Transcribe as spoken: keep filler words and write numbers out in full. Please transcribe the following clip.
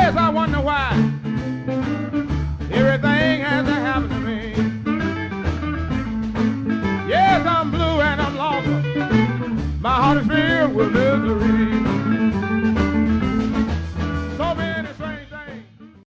Yes, I wonder why everything has to happen to me. Yes, I'm blue and I'm lost. My heart is filled with misery.